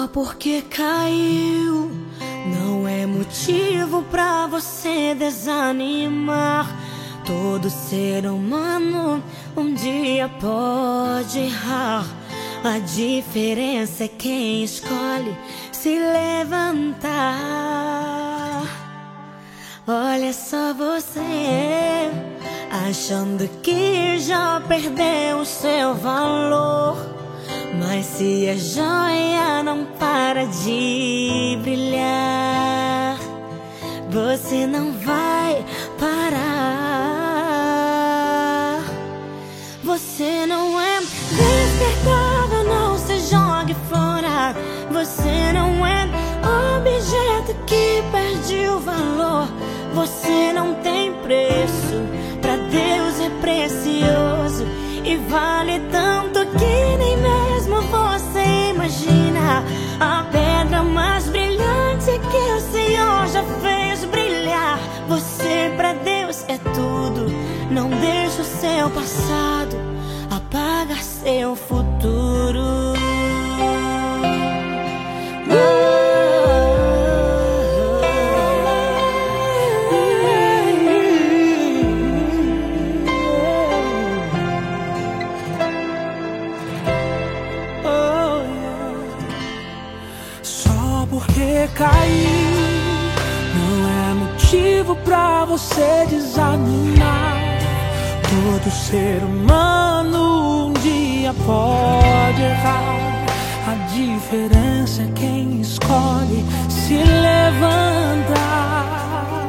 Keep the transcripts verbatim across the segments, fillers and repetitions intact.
porque caiu não é motivo pra você desanimar. Todo ser humano um dia pode errar. A diferença é quem escolhe se levantar. Olha só você, achando que já perdeu o seu valor. Mas se a joia não para de brilhar, você não vai parar. Você não é descartável, não se jogue fora. Você não é objeto que perde o valor. Você não tem preço, pra Deus é precioso e vale tanto que nem mesmo você imagina. A pedra mais brilhante que o Senhor já fez brilhar. Você pra Deus é tudo, não deixa o seu passado apagar seu futuro. Porque cair não é motivo pra você desanimar. Todo ser humano um dia pode errar. A diferença é quem escolhe se levantar.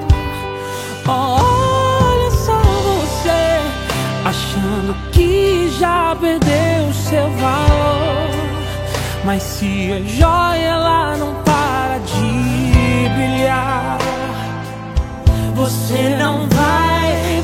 Olha só você, achando que já perdeu o seu valor. Mas se a joia ela não para de brilhar, você não vai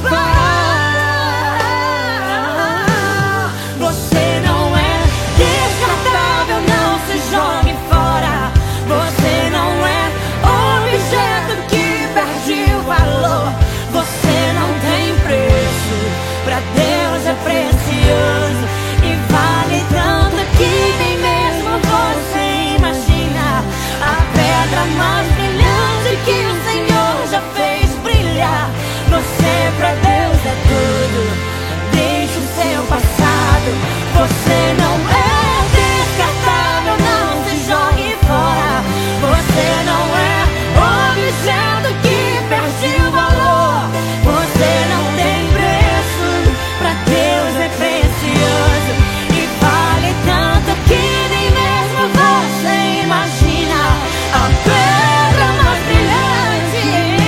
parar. Você não é descartável, não se jogue fora. Você não é objeto que perde o valor. Você não tem preço, pra Deus é precioso e vale tanto que nem mesmo você imagina. A pedra mais brilhante que o Senhor já fez brilhar. Você pra Deus é tudo, deixa o seu passado. Você não é descartável, não se jogue fora. Você não é objeto que perde o valor. Você não tem preço, pra Deus é precioso e vale tanto que nem mesmo você imagina. A pedra mais brilhante,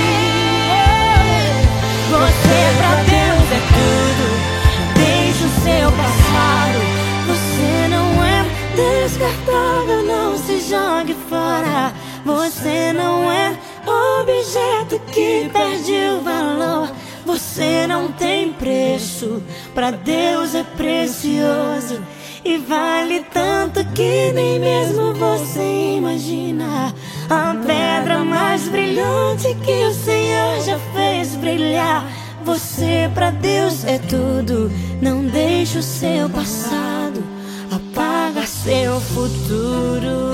você pra Deus é tudo, deixa o seu passado. Você não é descartável, não se jogue fora. Você não é objeto que perde o valor. Você não tem preço, pra Deus é precioso e vale tanto que nem mesmo você imagina. A pedra mais brilhante que o Senhor já fez brilhar. Você pra Deus é tudo, não deixa o seu passado apagar seu futuro.